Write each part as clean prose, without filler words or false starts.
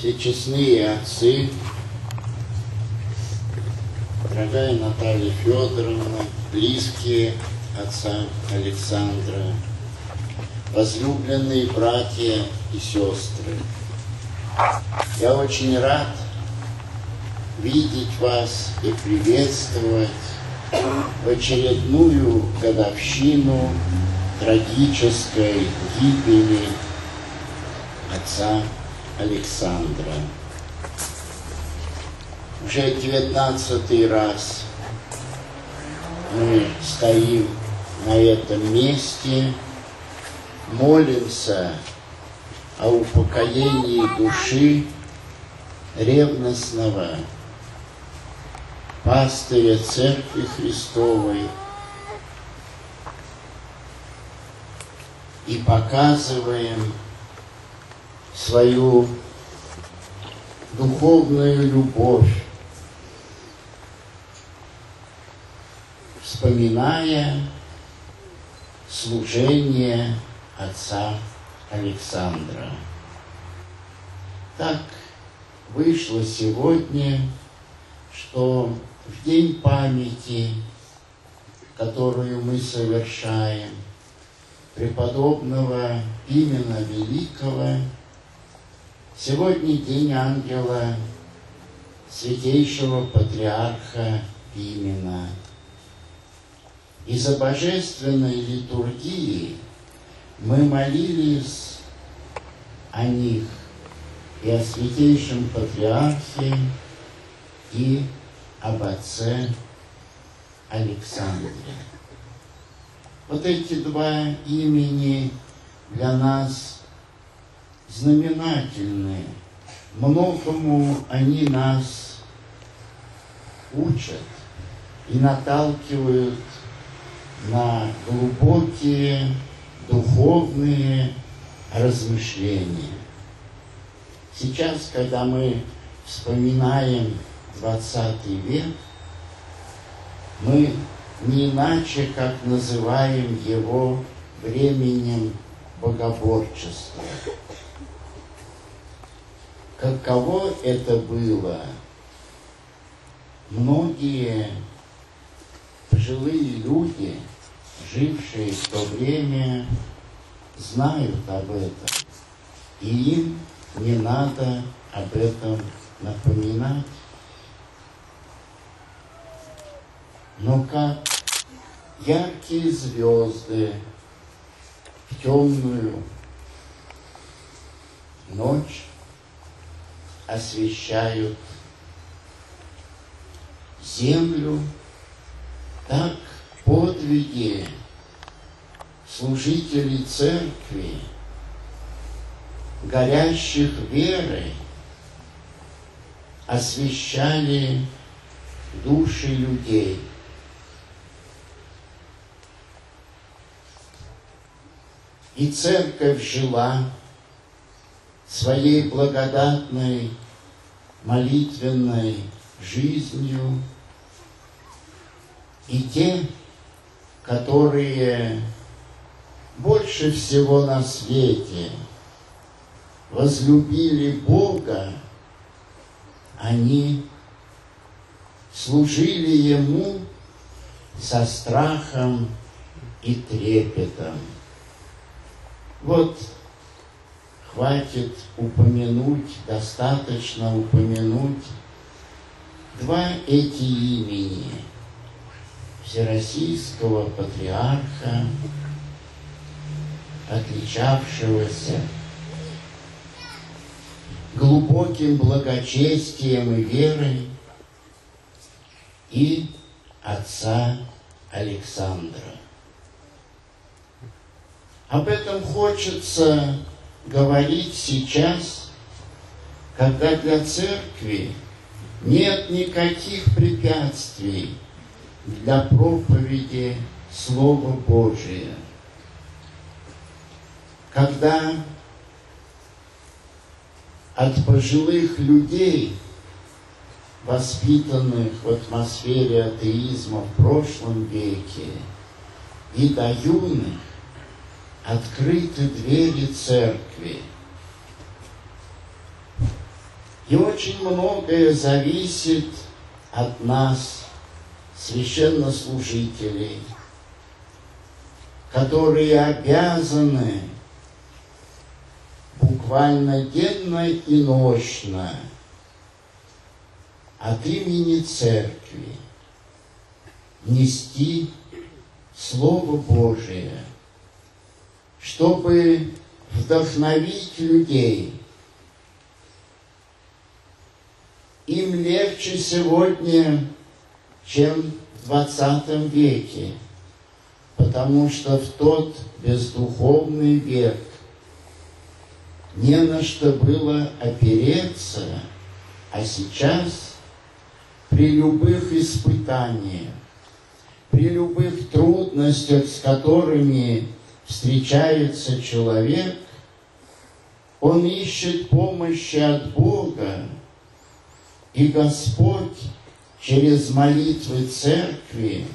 все честные отцы, дорогая Наталья Федоровна, близкие отца Александра, возлюбленные братья и сестры. Я очень рад видеть вас и приветствовать в очередную годовщину трагической гибели отца Александра. Уже 19-й раз мы стоим на этом месте, молимся о упокоении души ревностного пастыря Церкви Христовой и показываем свою духовную любовь, вспоминая служение отца Александра. Так вышло сегодня, что в день памяти, которую мы совершаем, преподобного Пимена Великого, сегодня день ангела святейшего патриарха Пимена. Из-за божественной литургии мы молились о них и о святейшем патриархе, и об отце Александре. Вот эти два имени для нас знаменательны. Многому они нас учат и наталкивают на глубокие духовные размышления. Сейчас, когда мы вспоминаем 20 век, мы не иначе, как называем его временем богоборчества. Каково это было? Многие пожилые люди, жившие в то время, знают об этом, и им не надо об этом напоминать. Но как яркие звезды в темную ночь освещают землю, так подвиги служителей церкви, горящих верой, освещали души людей. И церковь жила своей благодатной молитвенной жизнью, и те, которые больше всего на свете возлюбили Бога, они служили Ему со страхом и трепетом. Вот хватит упомянуть, достаточно упомянуть два эти имени Всероссийского патриарха, отличавшегося глубоким благочестием и верой, и отца Александра. Об этом хочется говорить сейчас, когда для церкви нет никаких препятствий для проповеди Слова Божия. Когда от пожилых людей, воспитанных в атмосфере атеизма в прошлом веке, и до юных открыты двери церкви. И очень многое зависит от нас, священнослужителей, которые обязаны буквально денно и нощно от имени Церкви нести Слово Божие, чтобы вдохновить людей. Им легче сегодня, чем в 20 веке, потому что в тот бездуховный век не на что было опереться, а сейчас при любых испытаниях, при любых трудностях, с которыми встречается человек, он ищет помощи от Бога, и Господь через молитвы Церкви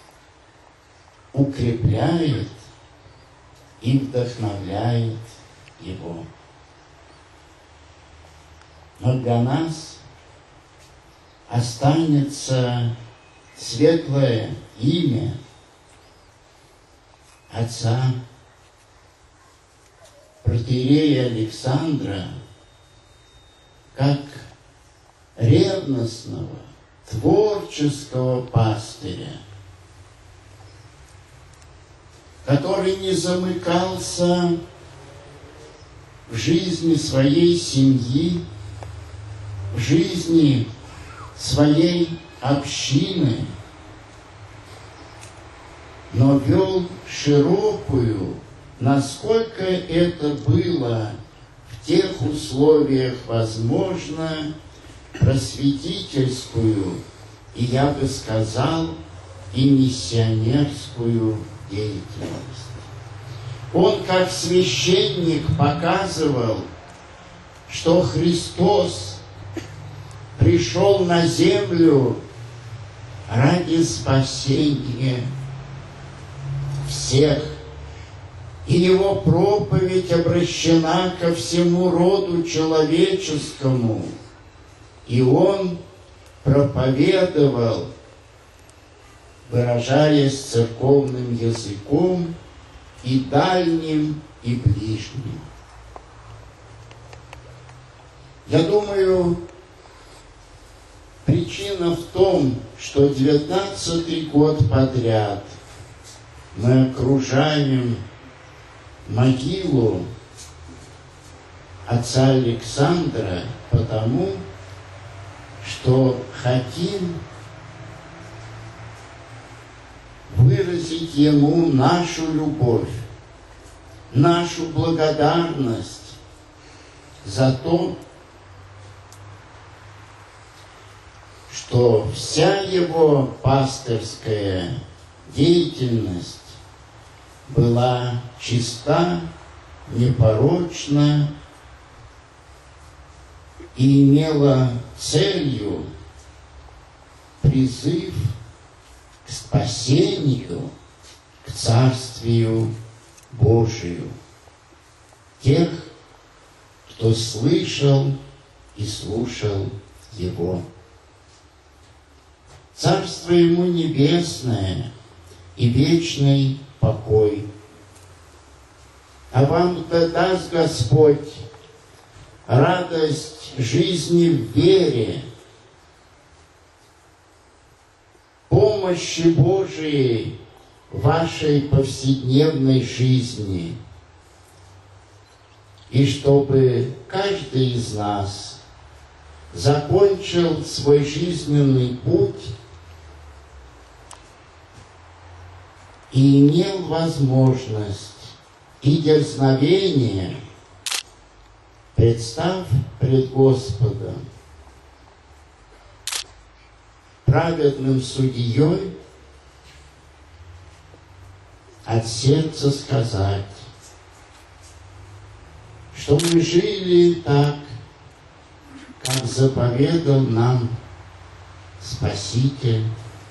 укрепляет и вдохновляет его. Но для нас останется светлое имя отца протоиерея Александра как ревностного, творческого пастыря, который не замыкался в жизни своей семьи, в жизни своей общины, но вел широкую, насколько это было в тех условиях возможно, просветительскую и, я бы сказал, и миссионерскую деятельность. Он, как священник, показывал, что Христос пришел на землю ради спасения всех, и его проповедь обращена ко всему роду человеческому. И он проповедовал, выражаясь церковным языком, и дальним, и ближним. Я думаю, причина в том, что 19-й год подряд мы окружаем могилу отца Александра, потому что хотим выразить ему нашу любовь, нашу благодарность за то, что вся его пастырская деятельность была чиста, непорочна и имела целью призыв к спасению, к Царствию Божию тех, кто слышал и слушал его. Царство ему небесное и вечный покой. А вам даст Господь радость жизни в вере, помощи Божией в вашей повседневной жизни, и чтобы каждый из нас закончил свой жизненный путь и имел возможность и дерзновение, представ пред Господом, праведным судьей, от сердца сказать, что мы жили так, как заповедал нам Спаситель,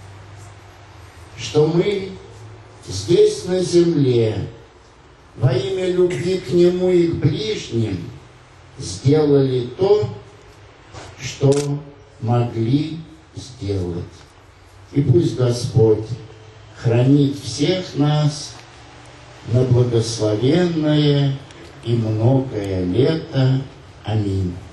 что мы здесь на земле во имя любви к Нему и к ближним сделали то, что могли сделать. И пусть Господь хранит всех нас на благословенное и многое лето. Аминь.